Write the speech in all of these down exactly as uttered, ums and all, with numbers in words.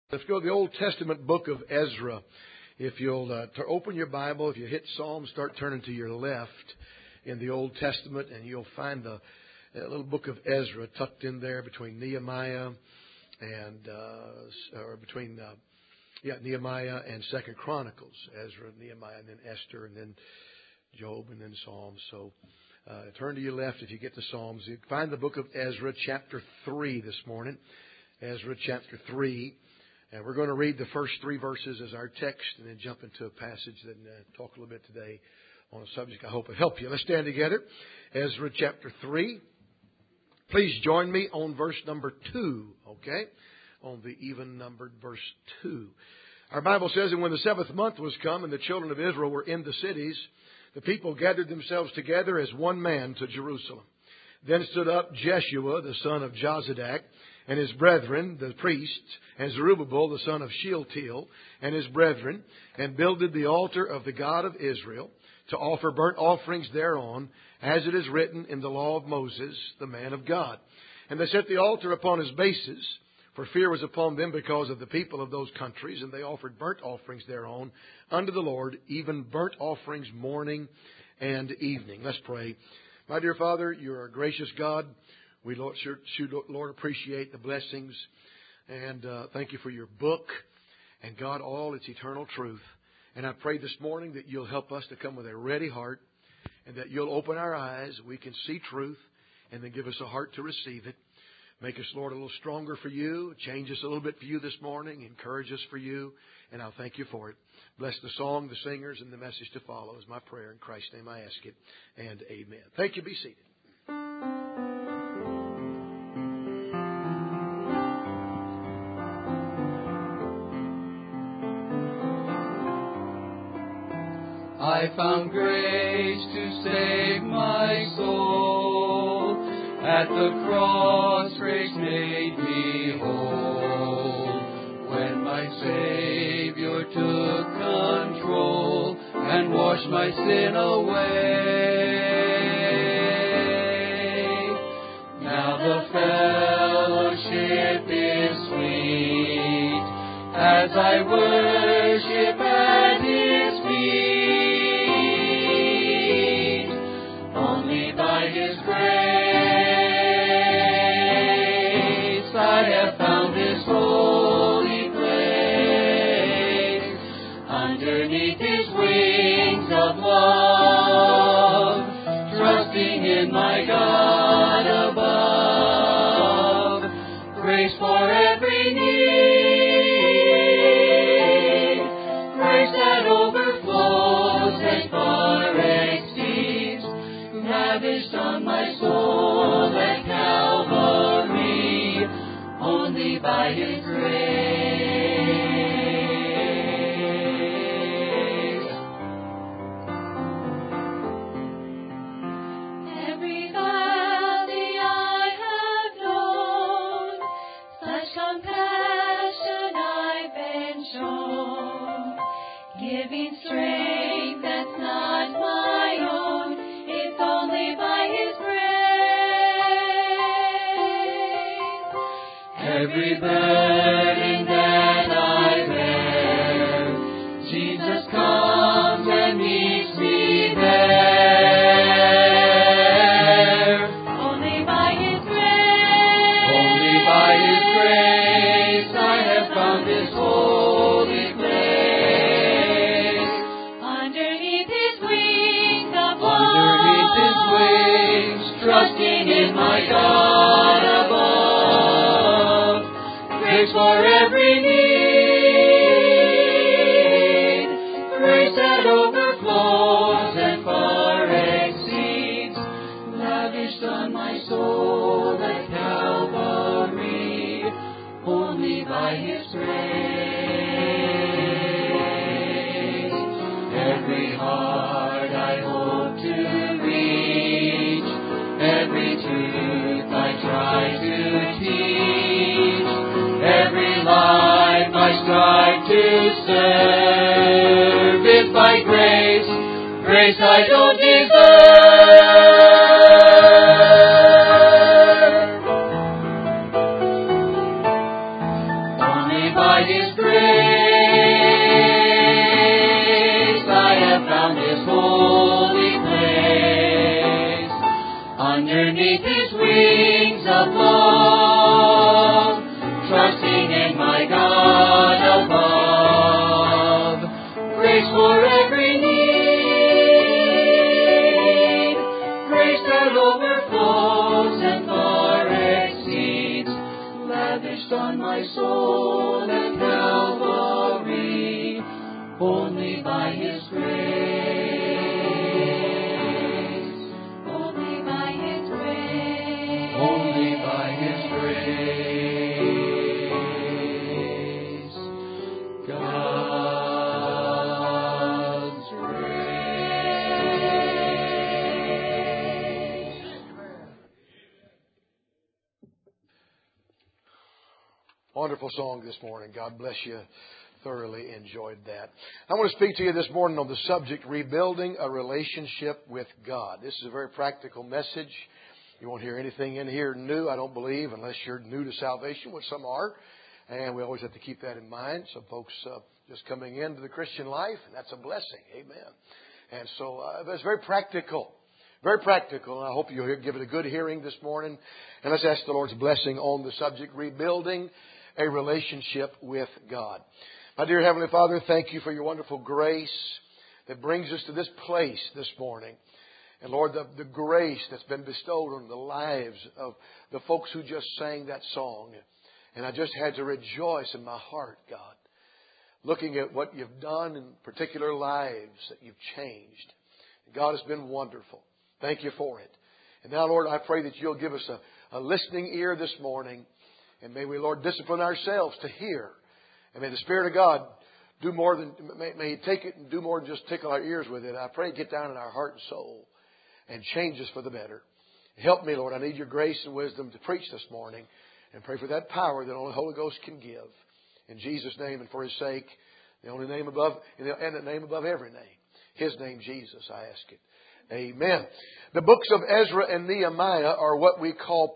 Let's go to the Old Testament book of Ezra. If you'll uh, t- open your Bible, if you hit Psalm, start turning to your left in the Old Testament, and you'll find the uh, little book of Ezra tucked in there between Nehemiah and uh, or between uh, yeah Nehemiah and Second Chronicles. Ezra, Nehemiah, and then Esther, and then Job, and then Psalms. So uh, turn to your left if you get to Psalms. You find the book of Ezra, chapter three this morning. Ezra, chapter three. And we're going to read the first three verses as our text and then jump into a passage and uh, talk a little bit today on a subject I hope will help you. Let's stand together. Ezra chapter three. Please join me on verse number two, okay? On the even numbered verse two. Our Bible says, and when the seventh month was come and the children of Israel were in the cities, the people gathered themselves together as one man to Jerusalem. Then stood up Jeshua, the son of Jozadak, and his brethren, the priests, and Zerubbabel, the son of Shealtiel, and his brethren, and builded the altar of the God of Israel, to offer burnt offerings thereon, as it is written in the law of Moses, the man of God. And they set the altar upon his bases, for fear was upon them because of the people of those countries, and they offered burnt offerings thereon unto the Lord, even burnt offerings morning and evening. Let's pray. My dear Father, you are a gracious God. We, Lord, should, Lord, appreciate the blessings and uh, thank you for your book and, God, all its eternal truth. And I pray this morning that you'll help us to come with a ready heart and that you'll open our eyes, we can see truth, and then give us a heart to receive it. Make us, Lord, a little stronger for you. Change us a little bit for you this morning. Encourage us for you. And I'll thank you for it. Bless the song, the singers, and the message to follow is my prayer. In Christ's name I ask it. And amen. Thank you. Be seated. I found grace to save my soul. At the cross, grace made me whole. When my Savior took control and washed my sin away. Now the fellowship is sweet as I worship at His feet. By His grace, I have found this holy place. Underneath His wings of love, trusting in my God above. Grace for every need, grace that overflows and far exceeds. Lavished on my soul at Calvary, only by His grace. Every valley I have known, such compassion I've been shown, giving strength that's not my own. It's only by His grace. Every burden that I bear, Jesus comes and meets me there. Only by His grace. Only by His grace I have found this holy place. Underneath His wings of love, trusting in my God above. Grace for every need, grace that overflows and far exceeds. Lavished on my soul at Calvary, only by His grace. Every heart I hope to reach, every truth I try to teach, every life I strive to serve is by grace, grace I don't deserve. Only by by His grace I have found this holy place. Underneath His wings of love, trusting in my God above. Grace for every need, grace that overflows and far exceeds, lavished on my soul at Calvary, only by His grace, only by His grace, only by His grace, God's grace. Wonderful song this morning. God bless you. Thoroughly enjoyed that. I want to speak to you this morning on the subject, rebuilding a relationship with God. This is a very practical message. You won't hear anything in here new, I don't believe, unless you're new to salvation, which some are. And we always have to keep that in mind. Some folks uh, just coming into the Christian life, and that's a blessing. Amen. And so uh, it's very practical. Very practical. And I hope you'll give it a good hearing this morning. And let's ask the Lord's blessing on the subject, rebuilding a relationship with God. My dear Heavenly Father, thank you for your wonderful grace that brings us to this place this morning. And Lord, the, the grace that's been bestowed on the lives of the folks who just sang that song. And I just had to rejoice in my heart, God, looking at what you've done in particular lives that you've changed. God has been wonderful. Thank you for it. And now, Lord, I pray that you'll give us a, a listening ear this morning. And may we, Lord, discipline ourselves to hear. And may the Spirit of God do more than, may, may He take it and do more than just tickle our ears with it. I pray it get down in our heart and soul and change us for the better. Help me, Lord. I need your grace and wisdom to preach this morning. And pray for that power that only the Holy Ghost can give. In Jesus' name and for His sake, the only name above, and the name above every name. His name, Jesus, I ask it. Amen. The books of Ezra and Nehemiah are what we call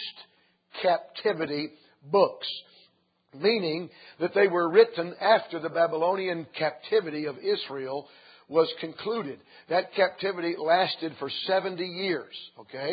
post-captivity books, meaning that they were written after the Babylonian captivity of Israel was concluded. That captivity lasted for seventy years, okay?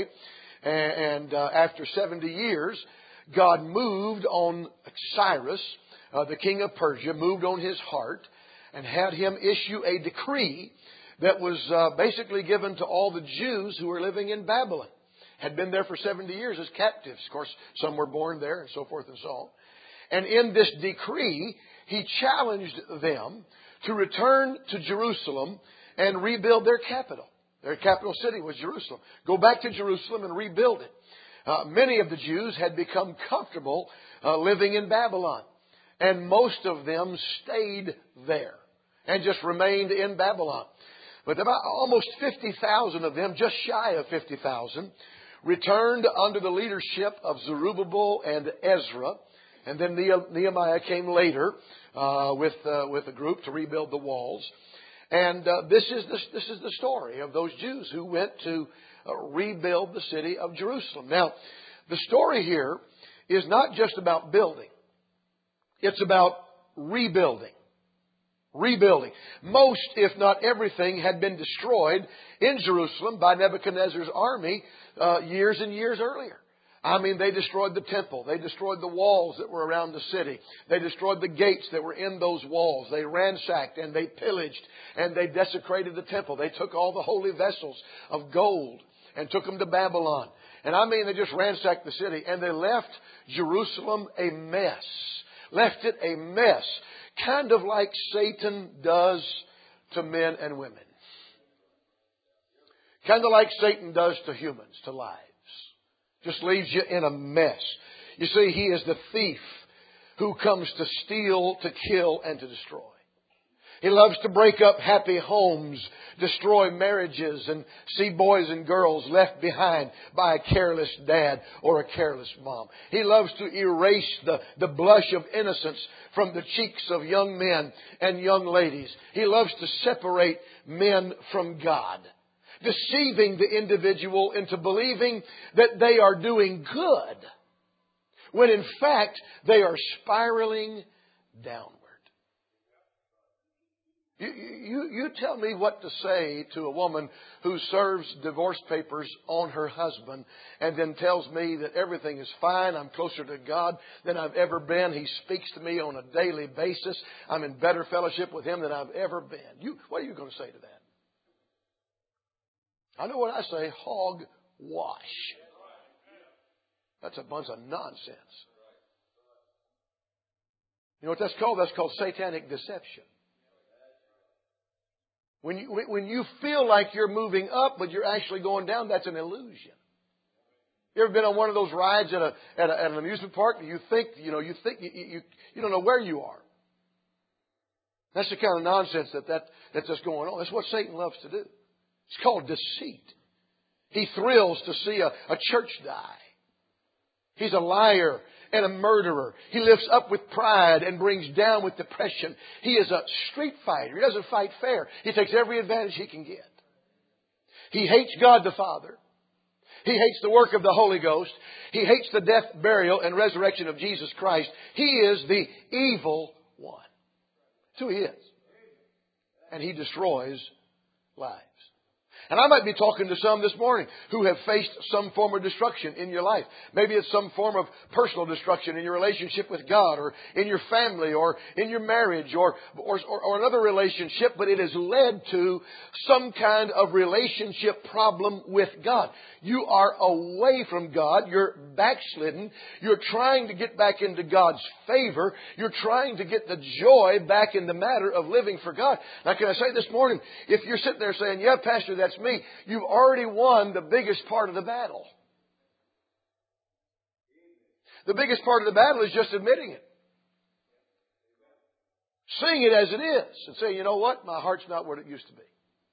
And uh, after seventy years, God moved on Cyrus, uh, the king of Persia, moved on his heart and had him issue a decree that was uh, basically given to all the Jews who were living in Babylon. Had been there for seventy years as captives. Of course, some were born there and so forth and so on. And in this decree, he challenged them to return to Jerusalem and rebuild their capital. Their capital city was Jerusalem. Go back to Jerusalem and rebuild it. Uh, many of the Jews had become comfortable uh, living in Babylon. And most of them stayed there and just remained in Babylon. But about almost fifty thousand of them, just shy of fifty thousand, returned under the leadership of Zerubbabel and Ezra. And then Nehemiah came later uh, with uh, with a group to rebuild the walls. And uh, this is the, this is the story of those Jews who went to uh, rebuild the city of Jerusalem. Now, the story here is not just about building. It's about rebuilding. Rebuilding. Most, if not everything, had been destroyed in Jerusalem by Nebuchadnezzar's army uh, years and years earlier. I mean, they destroyed the temple. They destroyed the walls that were around the city. They destroyed the gates that were in those walls. They ransacked and they pillaged and they desecrated the temple. They took all the holy vessels of gold and took them to Babylon. And I mean, they just ransacked the city and they left Jerusalem a mess. Left it a mess. Kind of like Satan does to men and women. Kind of like Satan does to humans, to lives. Just leaves you in a mess. You see, he is the thief who comes to steal, to kill, and to destroy. He loves to break up happy homes, destroy marriages, and see boys and girls left behind by a careless dad or a careless mom. He loves to erase the, the blush of innocence from the cheeks of young men and young ladies. He loves to separate men from God, deceiving the individual into believing that they are doing good, when in fact they are spiraling downward. You, you, you tell me what to say to a woman who serves divorce papers on her husband and then tells me that everything is fine. I'm closer to God than I've ever been. He speaks to me on a daily basis. I'm in better fellowship with Him than I've ever been. You, what are you going to say to that? I know what I say, hogwash. That's a bunch of nonsense. You know what that's called? That's called satanic deception. When you, when you feel like you're moving up, but you're actually going down, that's an illusion. You ever been on one of those rides at a, at, a, at an amusement park? You think, you know, you think you, you, you don't know where you are. That's the kind of nonsense that, that that's just going on. That's what Satan loves to do. It's called deceit. He thrills to see a, a church die. He's a liar and a murderer. He lifts up with pride and brings down with depression. He is a street fighter. He doesn't fight fair. He takes every advantage he can get. He hates God the Father. He hates the work of the Holy Ghost. He hates the death, burial, and resurrection of Jesus Christ. He is the evil one. That's who he is. And he destroys lives. And I might be talking to some this morning who have faced some form of destruction in your life. Maybe it's some form of personal destruction in your relationship with God or in your family or in your marriage or, or, or another relationship, but it has led to some kind of relationship problem with God. You are away from God. You're backslidden. You're trying to get back into God's favor. You're trying to get the joy back in the matter of living for God. Now, can I say this morning, if you're sitting there saying, yeah, Pastor, that's me, you've already won the biggest part of the battle. The biggest part of the battle is just admitting it. Seeing it as it is and saying, you know what? My heart's not what it used to be.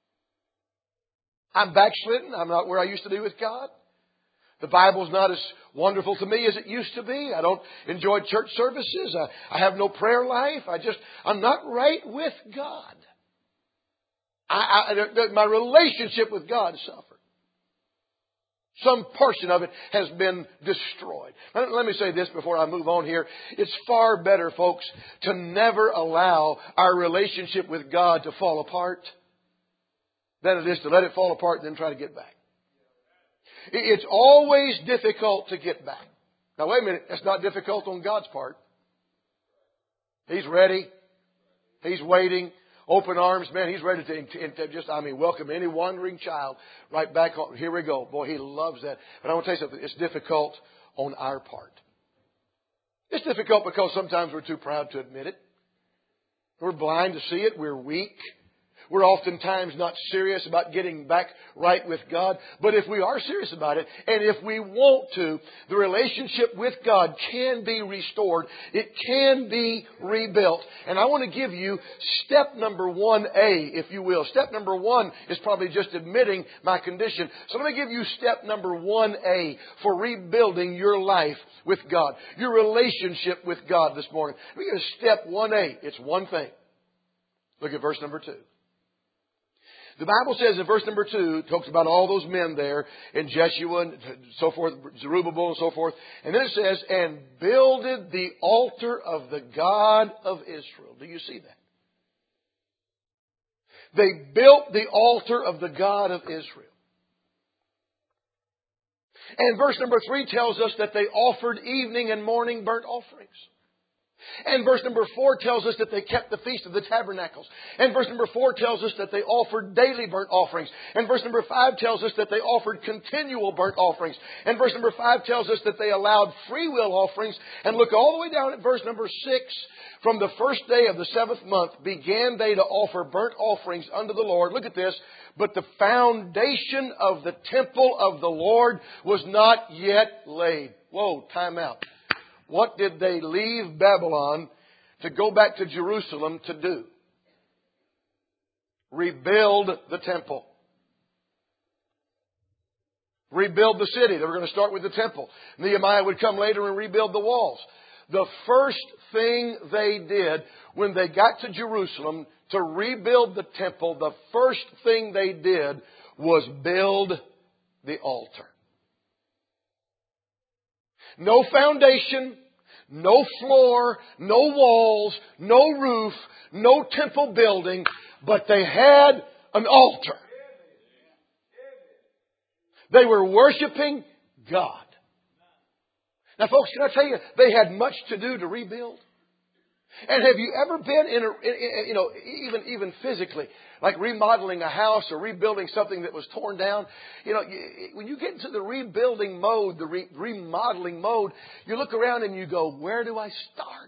I'm backslidden. I'm not where I used to be with God. The Bible's not as wonderful to me as it used to be. I don't enjoy church services. I, I have no prayer life. I just, I'm not right with God. I, I, my relationship with God has suffered. Some portion of it has been destroyed. Let, let me say this before I move on here. It's far better, folks, to never allow our relationship with God to fall apart than it is to let it fall apart and then try to get back. It's always difficult to get back. Now, wait a minute. That's not difficult on God's part. He's ready. He's waiting. Open arms, man. He's ready to, to just, I mean, welcome any wandering child right back home. Here we go. Boy, He loves that. But I want to tell you something. It's difficult on our part. It's difficult because sometimes we're too proud to admit it. We're blind to see it. We're weak. We're oftentimes not serious about getting back right with God. But if we are serious about it, and if we want to, the relationship with God can be restored. It can be rebuilt. And I want to give you step number one A, if you will. Step number one is probably just admitting my condition. So let me give you step number one A for rebuilding your life with God. Your relationship with God this morning. Let me give you step one A. It's one thing. Look at verse number two. The Bible says in verse number two, it talks about all those men there, and Jeshua and so forth, Zerubbabel and so forth. And then it says, and builded the altar of the God of Israel. Do you see that? They built the altar of the God of Israel. And verse number three tells us that they offered evening and morning burnt offerings. And verse number four tells us that they kept the Feast of the Tabernacles. And verse number four tells us that they offered daily burnt offerings. And verse number five tells us that they offered continual burnt offerings. And verse number five tells us that they allowed free will offerings. And look all the way down at verse number six. From the first day of the seventh month began they to offer burnt offerings unto the Lord. Look at this. But the foundation of the temple of the Lord was not yet laid. Whoa, time out. What did they leave Babylon to go back to Jerusalem to do? Rebuild the temple. Rebuild the city. They were going to start with the temple. Nehemiah would come later and rebuild the walls. The first thing they did when they got to Jerusalem to rebuild the temple, the first thing they did was build the altar. No foundation, no floor, no walls, no roof, no temple building, but they had an altar. They were worshiping God. Now, folks, can I tell you, they had much to do to rebuild. And have you ever been in a, in, you know, even even physically, like remodeling a house or rebuilding something that was torn down? You know, when you get into the rebuilding mode, the re, remodeling mode, you look around and you go, where do I start?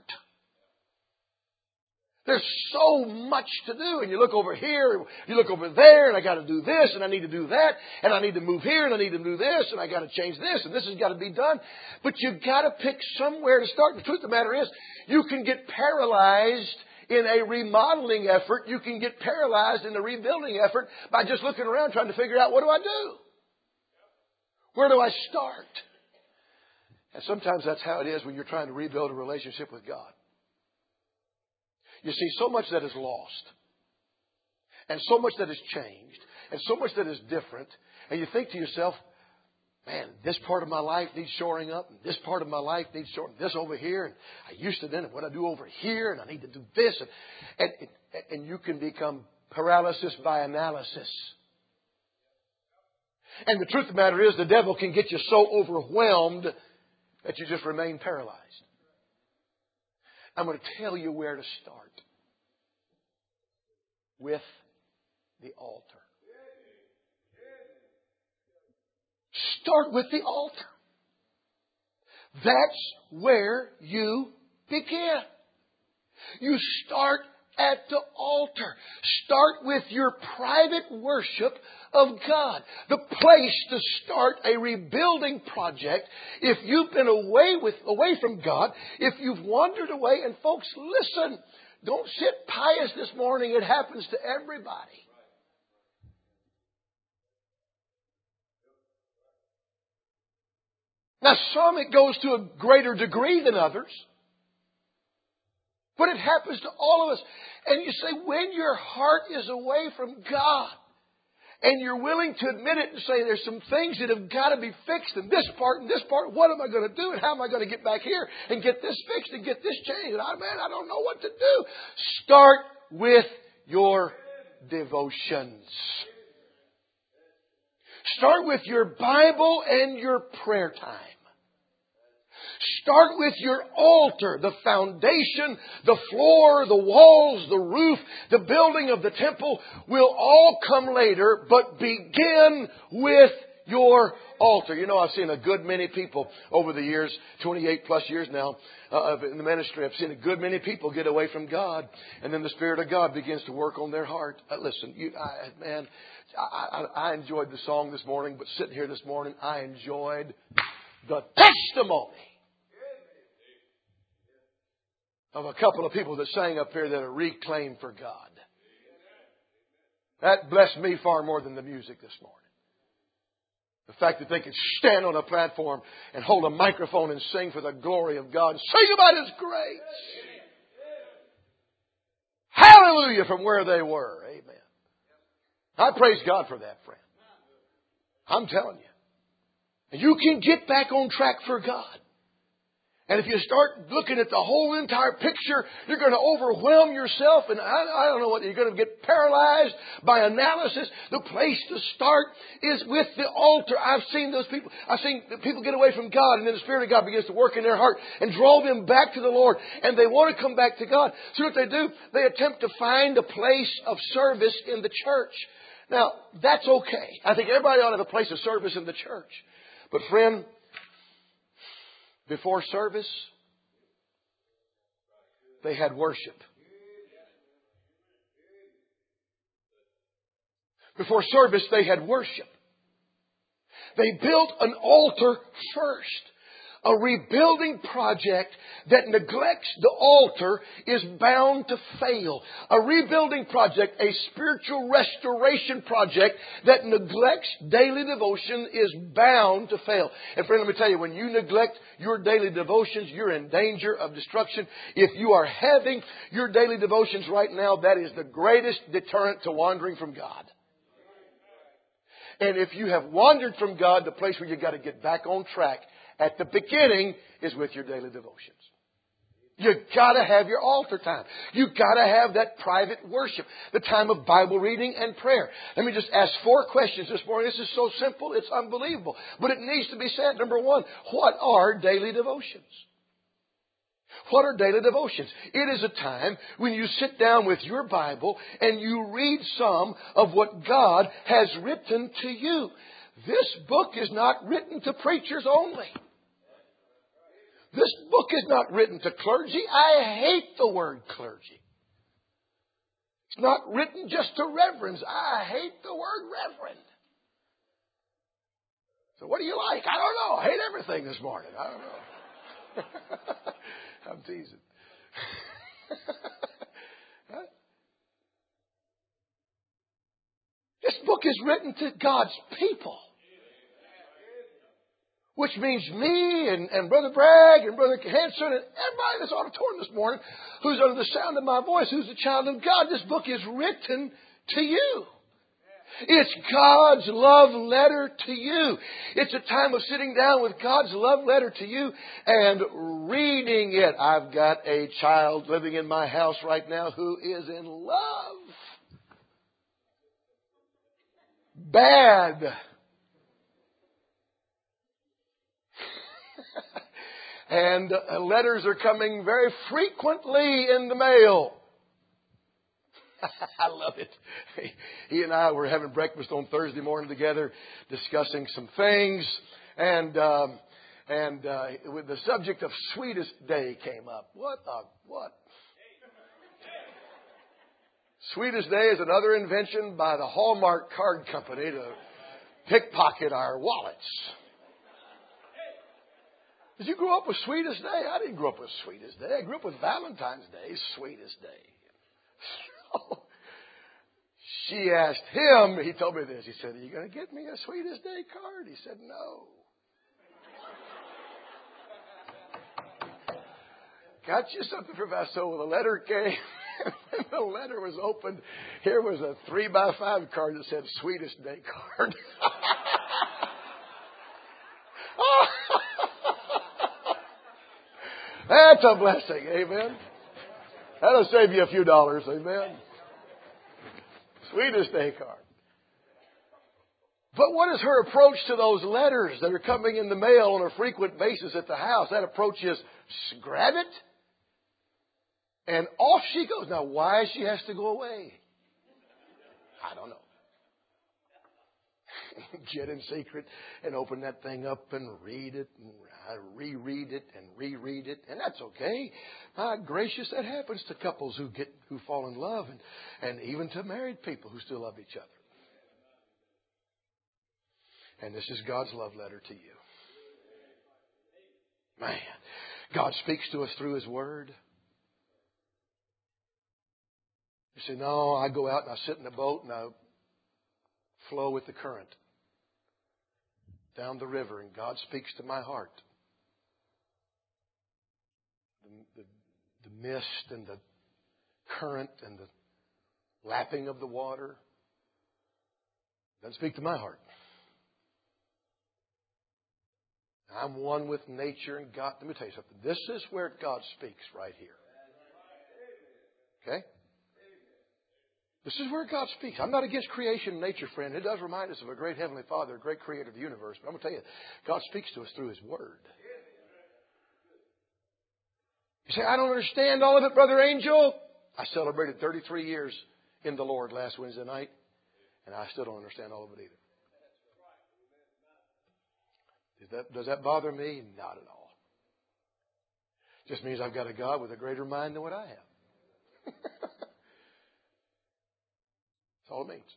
There's so much to do. And you look over here, you look over there, and I got to do this, and I need to do that, and I need to move here, and I need to do this, and I got to change this, and this has got to be done. But you've got to pick somewhere to start. The truth of the matter is, you can get paralyzed in a remodeling effort. You can get paralyzed in a rebuilding effort by just looking around trying to figure out, what do I do? Where do I start? And sometimes that's how it is when you're trying to rebuild a relationship with God. You see, so much that is lost, and so much that has changed, and so much that is different, and you think to yourself, man, this part of my life needs shoring up, and this part of my life needs shoring up, this over here, and I used to then, and what I do over here, and I need to do this, and, and, and you can become paralysis by analysis. And the truth of the matter is, the devil can get you so overwhelmed that you just remain paralyzed. I'm going to tell you where to start. With the altar. Start with the altar. That's where you begin. You start at the altar. Start with your private worship of God. The place to start a rebuilding project. If you've been away with away from God, if you've wandered away, and folks, listen, don't sit pious this morning. It happens to everybody. Now, some it goes to a greater degree than others. But it happens to all of us. And you say, when your heart is away from God, and you're willing to admit it and say, there's some things that have got to be fixed in this part and this part. What am I going to do? And how am I going to get back here and get this fixed and get this changed? And I, man, I don't know what to do. Start with your devotions. Start with your Bible and your prayer time. Start with your altar, the foundation, the floor, the walls, the roof, the building of the temple will all come later, but begin with your altar. You know, I've seen a good many people over the years, twenty-eight plus years now uh, in the ministry, I've seen a good many people get away from God, and then the Spirit of God begins to work on their heart. Uh, listen, you, I, man, I, I, I enjoyed the song this morning, but sitting here this morning, I enjoyed the testimony of a couple of people that sang up here that are reclaimed for God. That blessed me far more than the music this morning. The fact that they could stand on a platform and hold a microphone and sing for the glory of God and sing about His grace. Hallelujah from where they were. Amen. I praise God for that, friend. I'm telling you. You can get back on track for God. And if you start looking at the whole entire picture, you're going to overwhelm yourself. And I, I don't know what, you're going to get paralyzed by analysis. The place to start is with the altar. I've seen those people. I've seen people get away from God, and then the Spirit of God begins to work in their heart and draw them back to the Lord. And they want to come back to God. So what they do, they attempt to find a place of service in the church. Now, that's okay. I think everybody ought to have a place of service in the church. But friend, before service, they had worship. Before service, they had worship. They built an altar first. A rebuilding project that neglects the altar is bound to fail. A rebuilding project, a spiritual restoration project that neglects daily devotion is bound to fail. And friend, let me tell you, when you neglect your daily devotions, you're in danger of destruction. If you are having your daily devotions right now, that is the greatest deterrent to wandering from God. And if you have wandered from God, the place where you've got to get back on track at the beginning is with your daily devotions. You gotta have your altar time. You gotta have that private worship, the time of Bible reading and prayer. Let me just ask four questions this morning. This is so simple, it's unbelievable. But it needs to be said. Number one, what are daily devotions? What are daily devotions? It is a time when you sit down with your Bible and you read some of what God has written to you. This book is not written to preachers only. This book is not written to clergy. I hate the word clergy. It's not written just to reverends. I hate the word reverend. So what do you like? I don't know. I hate everything this morning. I don't know. I'm teasing. This book is written to God's people. Which means me and, and Brother Bragg and Brother Hanson and everybody in this auditorium this morning who's under the sound of my voice, who's a child of God. This book is written to you. It's God's love letter to you. It's a time of sitting down with God's love letter to you and reading it. I've got a child living in my house right now who is in love. Bad. And uh, letters are coming very frequently in the mail. I love it. He and I were having breakfast on Thursday morning together, discussing some things, and um, and uh, with the subject of Sweetest Day came up. What a what? Sweetest Day is another invention by the Hallmark Card Company to pickpocket our wallets. Did you grow up with Sweetest Day? I didn't grow up with Sweetest Day. I grew up with Valentine's Day, Sweetest Day. So she asked him, he told me this, he said, are you going to get me a Sweetest Day card? He said, no. Got you something for that. So when the letter came, when the letter was opened, here was a three by five card that said Sweetest Day card. That's a blessing, amen. That'll save you a few dollars, amen. Sweetest Day card. But what is her approach to those letters that are coming in the mail on a frequent basis at the house? That approach is grab it and off she goes. Now, why she has to go away? I don't know. Get in secret and open that thing up and read it and reread it and reread it. And that's okay. My gracious, that happens to couples who get who fall in love and, and even to married people who still love each other. And this is God's love letter to you. Man, God speaks to us through His Word. You say, no, I go out and I sit in a boat and I flow with the current down the river, and God speaks to my heart. The, the, the mist and the current and the lapping of the water doesn't speak to my heart. I'm one with nature and God. Let me tell you something. This is where God speaks right here. Okay? This is where God speaks. I'm not against creation and nature, friend. It does remind us of a great Heavenly Father, a great creator of the universe. But I'm going to tell you, God speaks to us through His Word. You say, I don't understand all of it, Brother Angel. I celebrated thirty-three years in the Lord last Wednesday night, and I still don't understand all of it either. Does that, does that bother me? Not at all. Just means I've got a God with a greater mind than what I have. That's all it means.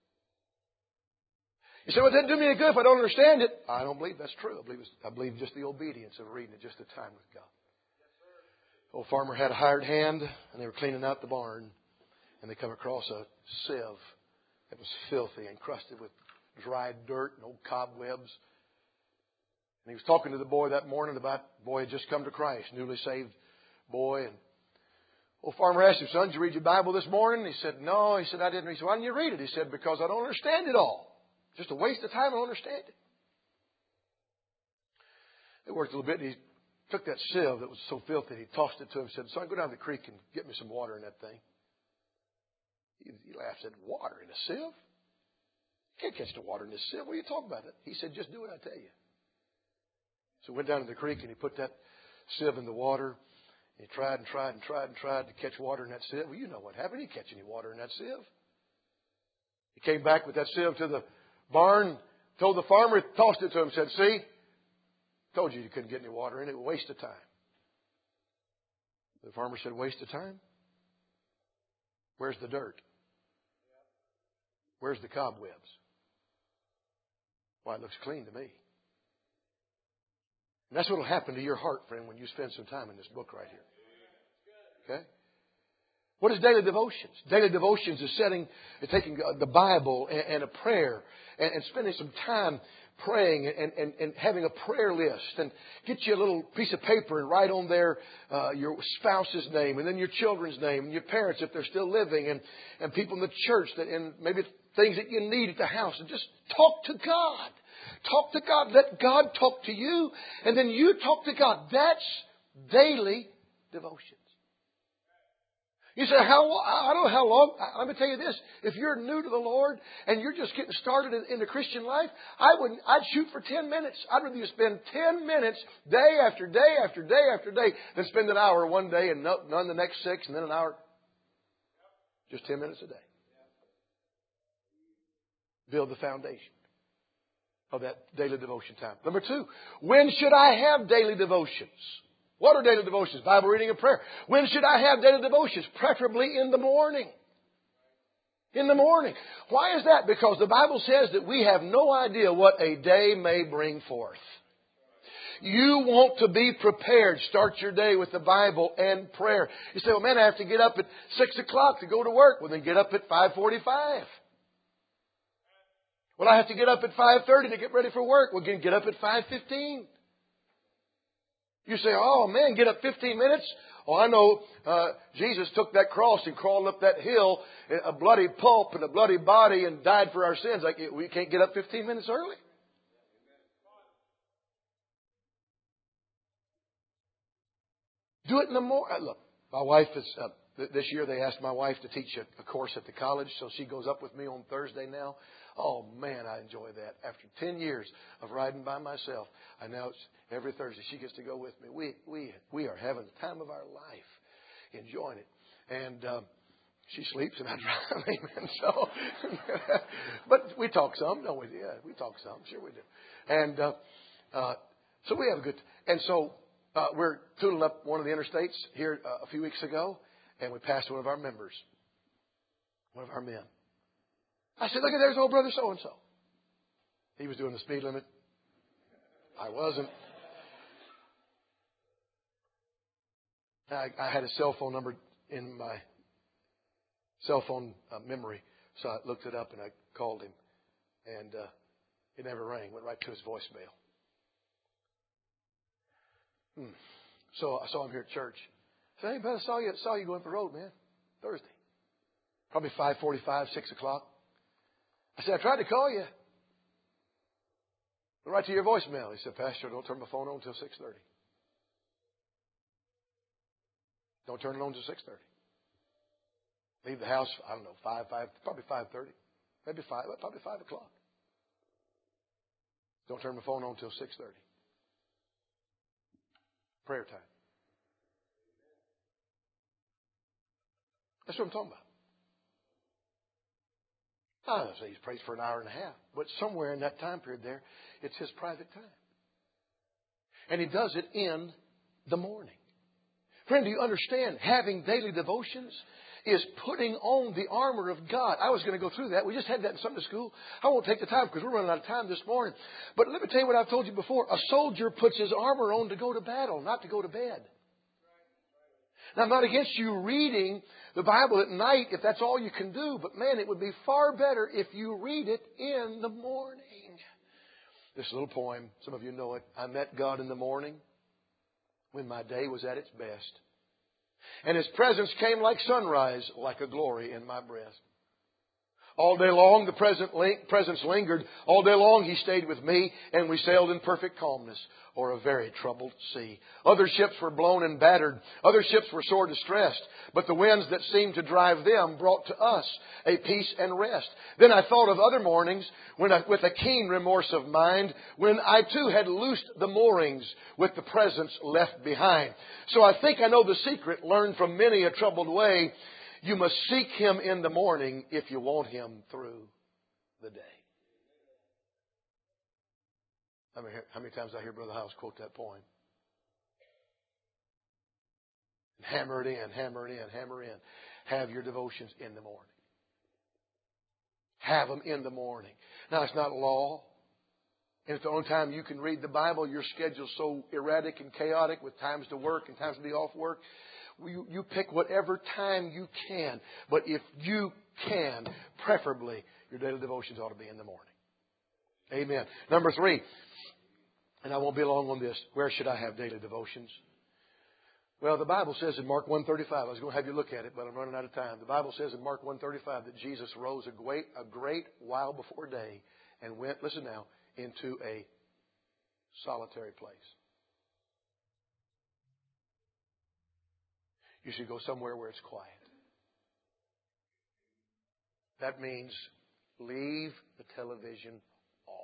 You say, well, it doesn't do me any good if I don't understand it. I don't believe that's true. I believe, it's, I believe just the obedience of reading it, just the time with God. The old farmer had a hired hand, and they were cleaning out the barn, and they come across a sieve that was filthy, encrusted with dried dirt and old cobwebs. And he was talking to the boy that morning about the boy had just come to Christ, newly saved boy, and old farmer asked him, son, did you read your Bible this morning? He said, no. He said, I didn't. He said, why didn't you read it? He said, because I don't understand it all. Just a waste of time. I don't understand it. They worked a little bit, and he took that sieve that was so filthy, he tossed it to him and said, son, go down to the creek and get me some water in that thing. He, he laughed and said, water in a sieve? You can't catch the water in this sieve. What are you talking about? He said, just do what I tell you. So he went down to the creek and he put that sieve in the water. And he tried and tried and tried and tried to catch water in that sieve. Well, you know what happened. He didn't catch any water in that sieve. He came back with that sieve to the barn, told the farmer, tossed it to him, said, see, told you you couldn't get any water in it. Waste of time. The farmer said, waste of time? Where's the dirt? Where's the cobwebs? Why, it looks clean to me. And that's what will happen to your heart, friend, when you spend some time in this book right here. Okay? What is daily devotions? Daily devotions is setting, is taking the Bible and, and a prayer and, and spending some time praying and, and, and having a prayer list, and get you a little piece of paper and write on there uh, your spouse's name, and then your children's name, and your parents if they're still living, and, and people in the church, that, and maybe things that you need at the house, and just talk to God. Talk to God. Let God talk to you, and then you talk to God. That's daily devotions. You say, how, I don't know how long. Let me tell you this. If you're new to the Lord and you're just getting started in, in the Christian life, I would, I'd shoot for ten minutes. I'd rather you spend ten minutes day after day after day after day than spend an hour one day and none the next six and then an hour. Just ten minutes a day. Build the foundation of that daily devotion time. Number two, when should I have daily devotions? What are daily devotions? Bible reading and prayer. When should I have daily devotions? Preferably in the morning. In the morning. Why is that? Because the Bible says that we have no idea what a day may bring forth. You want to be prepared. Start your day with the Bible and prayer. You say, well, man, I have to get up at six o'clock to go to work. Well, then get up at five forty-five. Well, I have to get up at five thirty to get ready for work. Well, get up at five fifteen. You say, oh, man, get up fifteen minutes? Oh, I know uh, Jesus took that cross and crawled up that hill, a bloody pulp and a bloody body, and died for our sins. Like, we can't get up fifteen minutes early? Do it in the morning. Look, my wife is, uh, th- this year they asked my wife to teach a, a course at the college, so she goes up with me on Thursday now. Oh, man, I enjoy that. After ten years of riding by myself, I now, it's every Thursday, she gets to go with me. We we we are having the time of our life, enjoying it. And um, she sleeps and I drive. Amen. So, but we talk some, don't we? Yeah, we talk some. Sure we do. And uh, uh, so we have a good, and so uh, we're tooling up one of the interstates here uh, a few weeks ago, and we passed one of our members, one of our men. I said, look at there's old brother so-and-so. He was doing the speed limit. I wasn't. I, I had his cell phone number in my cell phone uh, memory, so I looked it up and I called him. And uh, it never rang. Went right to his voicemail. Hmm. So I saw him here at church. I said, hey, brother, I saw you, saw you going up the road, man. Thursday. Probably five forty-five, six o'clock. I said, I tried to call you. Went right to your voicemail. He said, Pastor, don't turn my phone on until six thirty. Don't turn it on until six thirty. Leave the house, I don't know, five, five, probably five thirty. Maybe five, probably five o'clock. Don't turn my phone on until six thirty. Prayer time. That's what I'm talking about. I don't say he's prays for an hour and a half, but somewhere in that time period there, it's his private time. And he does it in the morning. Friend, do you understand? Having daily devotions is putting on the armor of God. I was going to go through that. We just had that in Sunday school. I won't take the time because we're running out of time this morning. But let me tell you what I've told you before. A soldier puts his armor on to go to battle, not to go to bed. Now, I'm not against you reading the Bible at night if that's all you can do. But, man, it would be far better if you read it in the morning. This little poem, some of you know it. I met God in the morning when my day was at its best. And His presence came like sunrise, like a glory in my breast. All day long the present presence lingered. All day long He stayed with me, and we sailed in perfect calmness or a very troubled sea. Other ships were blown and battered. Other ships were sore distressed. But the winds that seemed to drive them brought to us a peace and rest. Then I thought of other mornings when I, with a keen remorse of mind, when I too had loosed the moorings with the presence left behind. So I think I know the secret, learned from many a troubled way. You must seek Him in the morning if you want Him through the day. I mean, how many times I hear Brother House quote that poem? Hammer it in, hammer it in, hammer in. Have your devotions in the morning. Have them in the morning. Now, it's not law. And it's the only time you can read the Bible. Your schedule's so erratic and chaotic with times to work and times to be off work. You, you pick whatever time you can. But if you can, preferably, your daily devotions ought to be in the morning. Amen. Number three. And I won't be long on this. Where should I have daily devotions? Well, the Bible says in Mark one thirty-five, I was going to have you look at it, but I'm running out of time. The Bible says in Mark one thirty-five that Jesus rose a great, a great while before day and went, listen now, into a solitary place. You should go somewhere where it's quiet. That means leave the television off.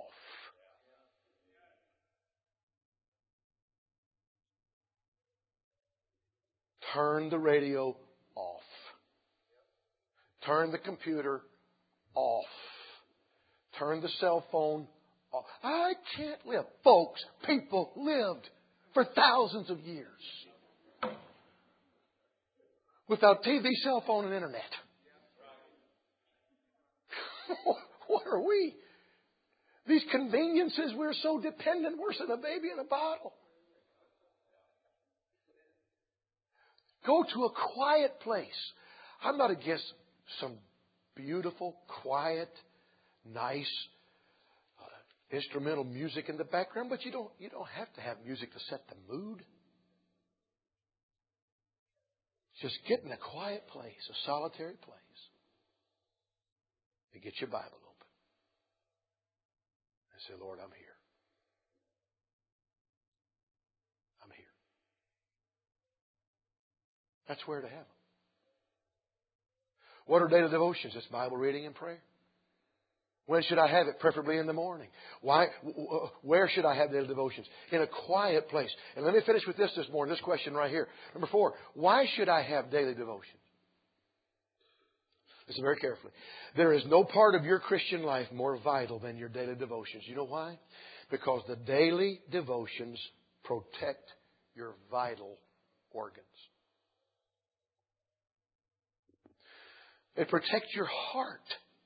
Turn the radio off. Turn the computer off. Turn the cell phone off. I can't live. Folks, people lived for thousands of years without T V, cell phone, and internet. What are we? These conveniences, we're so dependent, worse than a baby in a bottle. Go to a quiet place. I'm not against some beautiful, quiet, nice uh, instrumental music in the background, but you don't you don't have to have music to set the mood. Just get in a quiet place, a solitary place, and get your Bible open and say, Lord, I'm here. I'm here. That's where to have them. What are daily devotions? It's Bible reading and prayer. When should I have it? Preferably in the morning. Why? Where should I have daily devotions? In a quiet place. And let me finish with this this morning, this question right here. Number four, why should I have daily devotions? Listen very carefully. There is no part of your Christian life more vital than your daily devotions. You know why? Because the daily devotions protect your vital organs. They protect your heart.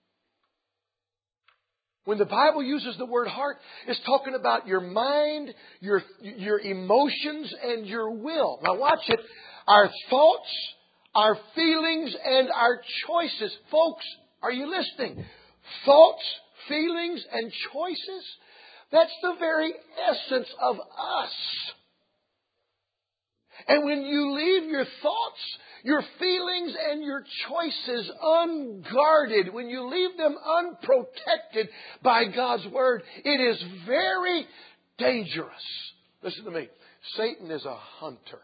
When the Bible uses the word heart, it's talking about your mind, your, your emotions, and your will. Now watch it. Our thoughts, our feelings, and our choices. Folks, are you listening? Thoughts, feelings, and choices? That's the very essence of us. And when you leave your thoughts, your feelings, and your choices unguarded, when you leave them unprotected by God's Word, it is very dangerous. Listen to me. Satan is a hunter.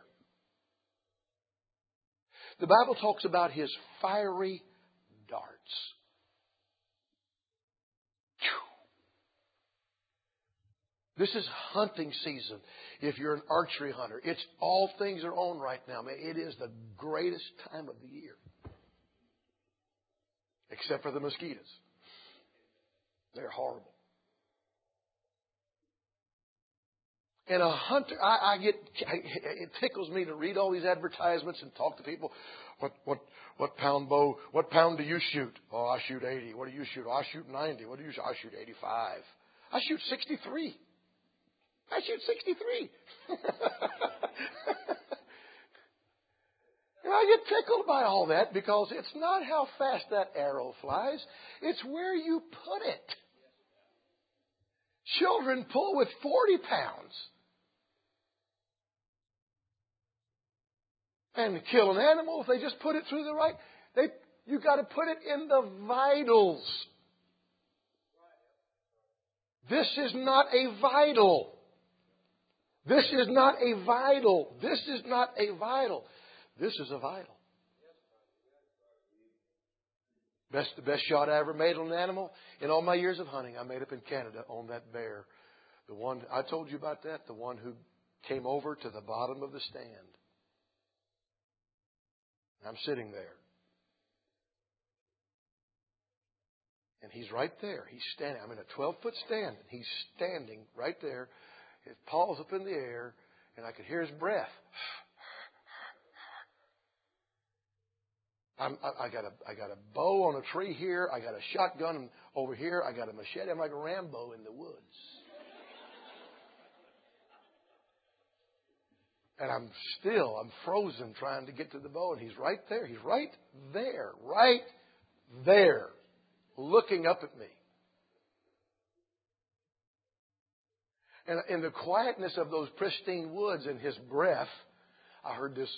The Bible talks about his fiery darts. This is hunting season. If you're an archery hunter, it's all things are on right now. Man, it is the greatest time of the year. Except for the mosquitoes. They're horrible. And a hunter, I, I get, it tickles me to read all these advertisements and talk to people. What, what, what pound bow, what pound do you shoot? Oh, I shoot eighty. What do you shoot? Oh, I shoot ninety. What do you shoot? I shoot eighty-five. I shoot sixty-three. I shoot sixty-three. And I get tickled by all that because it's not how fast that arrow flies. It's where you put it. Children pull with forty pounds. And kill an animal, if they just put it through the right, they you got to put it in the vitals. This is not a vital. This is not a vital. This is not a vital. This is a vital. Best, the best shot I ever made on an animal in all my years of hunting, I made up in Canada on that bear. The one, I told you about that, the one who came over to the bottom of the stand. I'm sitting there. And he's right there. He's standing. I'm in a twelve-foot stand. And he's standing right there. His paws up in the air. And I could hear his breath. I'm, I, I got a I got a bow on a tree here. I got a shotgun over here. I got a machete. I'm like a Rambo in the woods. And I'm still, I'm frozen trying to get to the bow. And he's right there. He's right there. Right there. Looking up at me. And in the quietness of those pristine woods and his breath, I heard this.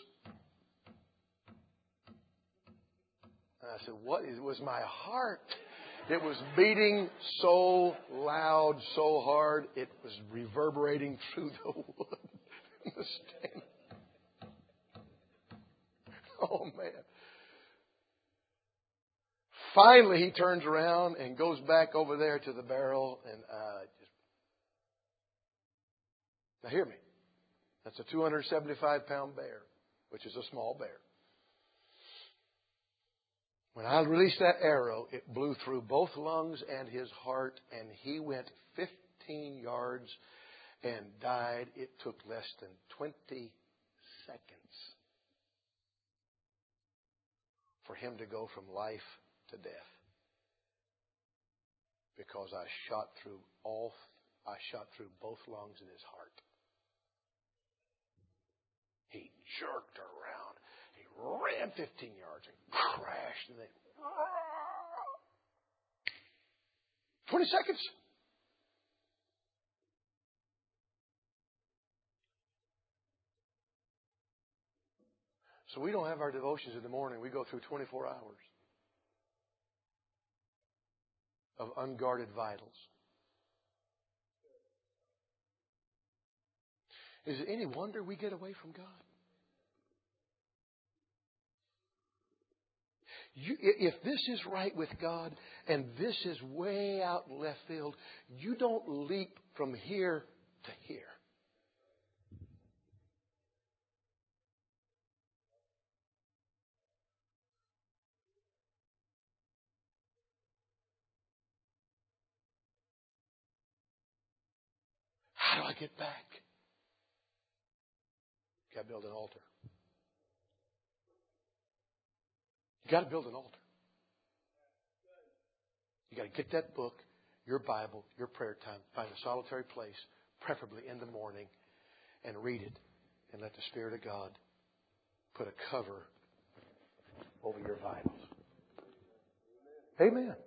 And I said, what is, it was my heart. It was beating so loud, so hard, it was reverberating through the wood. The stand. Oh, man. Finally, he turns around and goes back over there to the barrel. And uh, just now, hear me. That's a two hundred seventy-five pound bear, which is a small bear. When I released that arrow, it blew through both lungs and his heart, and he went fifteen yards and died. It took less than twenty seconds for him to go from life to death. Because I shot through all, I shot through both lungs and his heart. He jerked around. He ran fifteen yards and crashed. And then, twenty seconds. So we don't have our devotions in the morning. We go through twenty-four hours of unguarded vitals. Is it any wonder we get away from God? You, if this is right with God and this is way out in left field, you don't leap from here to here. How do I get back? You got to build an altar. You got to build an altar. You got to get that book, your Bible, your prayer time, find a solitary place, preferably in the morning, and read it, and let the Spirit of God put a cover over your vitals. Amen.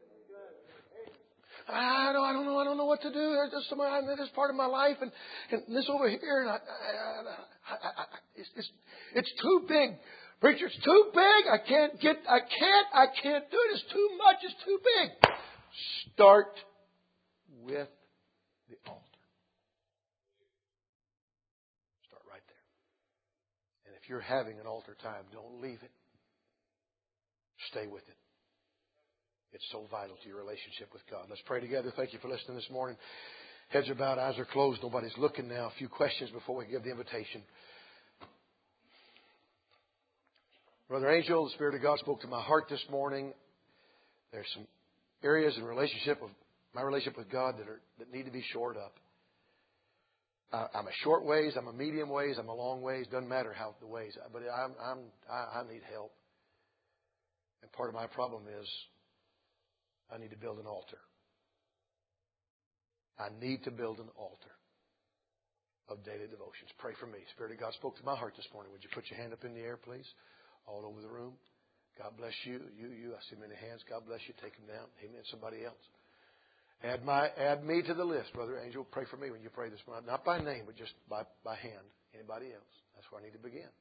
I don't, I don't know. I don't know what to do. There's just some, this part of my life, and, and this over here, and I, I, I, I, it's, it's, it's too big, preacher. It's too big. I can't get. I can't. I can't do it. It's too much. It's too big. Start with the altar. Start right there. And if you're having an altar time, don't leave it. Stay with it. It's so vital to your relationship with God. Let's pray together. Thank you for listening this morning. Heads are bowed, eyes are closed. Nobody's looking now. A few questions before we give the invitation. Brother Angel, the Spirit of God spoke to my heart this morning. There's some areas in relationship with my relationship with God that are that need to be shored up. Uh, I'm a short ways. I'm a medium ways. I'm a long ways. Doesn't matter how the ways. But I'm, I'm I, I need help. And part of my problem is I need to build an altar. I need to build an altar of daily devotions. Pray for me. Spirit of God spoke to my heart this morning. Would you put your hand up in the air, please? All over the room. God bless you. You, you. I see many hands. God bless you. Take them down. Amen. Somebody else. Add my, add me to the list, Brother Angel. Pray for me when you pray this morning. Not by name, but just by, by hand. Anybody else? That's where I need to begin.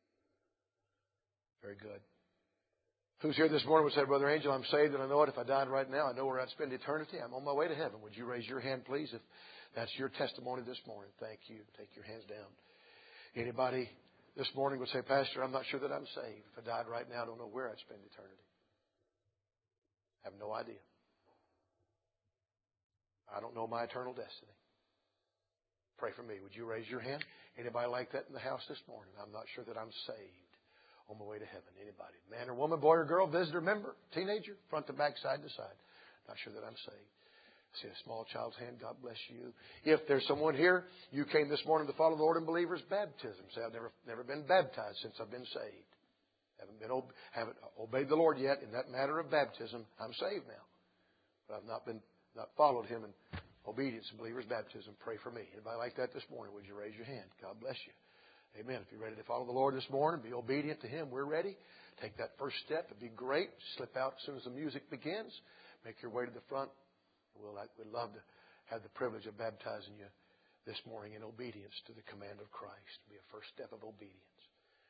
Very good. Who's here this morning would say, Brother Angel, I'm saved and I know it. If I died right now, I know where I'd spend eternity. I'm on my way to heaven. Would you raise your hand, please, if That's your testimony this morning. Thank you. Take your hands down. Anybody this morning would say, Pastor, I'm not sure that I'm saved. If I died right now, I don't know where I'd spend eternity. I have no idea. I don't know my eternal destiny. Pray for me. Would you raise your hand? Anybody like that in the house this morning? I'm not sure that I'm saved on my way to heaven. Anybody? Man or woman, boy or girl, visitor, member, teenager, front to back, side to side. Not sure that I'm saved. I see a small child's hand. God bless you. If there's someone here, you came this morning to follow the Lord in believers' baptism. Say, I've never, never been baptized since I've been saved. Haven't been, haven't obeyed the Lord yet in that matter of baptism. I'm saved now. But I've not been, not followed Him in obedience in believers' baptism. Pray for me. Anybody like that this morning? Would you raise your hand? God bless you. Amen. If you're ready to follow the Lord this morning, be obedient to Him. We're ready. Take that first step. It'd be great. Slip out as soon as the music begins. Make your way to the front. We'll, we'd love to have the privilege of baptizing you this morning in obedience to the command of Christ. It'll be a first step of obedience.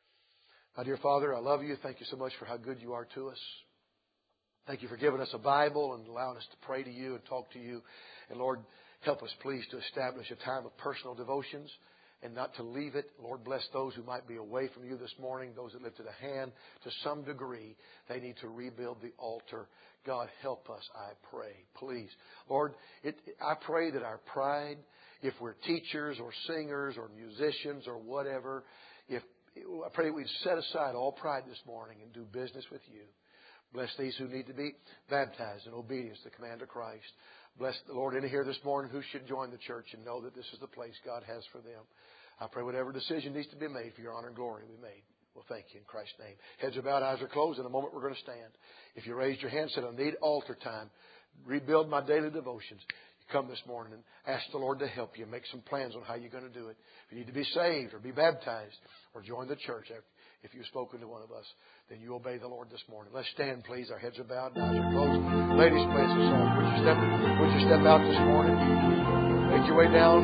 My dear Father, I love you. Thank you so much for how good you are to us. Thank you for giving us a Bible and allowing us to pray to you and talk to you. And Lord, help us please to establish a time of personal devotions and not to leave it. Lord, bless those who might be away from you this morning, those that lifted a hand to some degree. They need to rebuild the altar. God, help us, I pray, please. Lord, it, I pray that our pride, if we're teachers or singers or musicians or whatever, if I pray that we'd set aside all pride this morning and do business with you. Bless these who need to be baptized in obedience to the command of Christ. Bless the Lord in here this morning who should join the church and know that this is the place God has for them. I pray whatever decision needs to be made for your honor and glory be made. Well, thank you in Christ's name. Heads are bowed, eyes are closed. In a moment we're going to stand. If you raised your hand and said, I need altar time, rebuild my daily devotions, you come this morning and ask the Lord to help you. Make some plans on how you're going to do it. If you need to be saved or be baptized or join the church, if you've spoken to one of us, then you obey the Lord this morning. Let's stand, please. Our heads are bowed, eyes are closed. Ladies, play us a song. Would you step, would you step out this morning? Make your way down.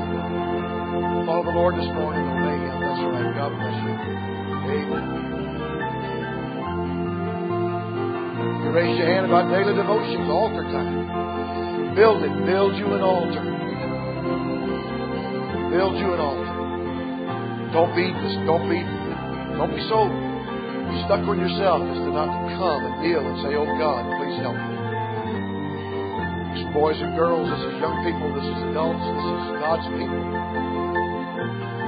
Follow the Lord this morning. Obey Him. That's right. God bless you. Amen. You raise your hand about daily devotions, altar time. Build it. Build you an altar. Build you an altar. Don't be, don't be, don't be so stuck on yourself as to not to come and kneel and say, oh God, please help me. This is boys and girls, this is young people, this is adults, this is God's people.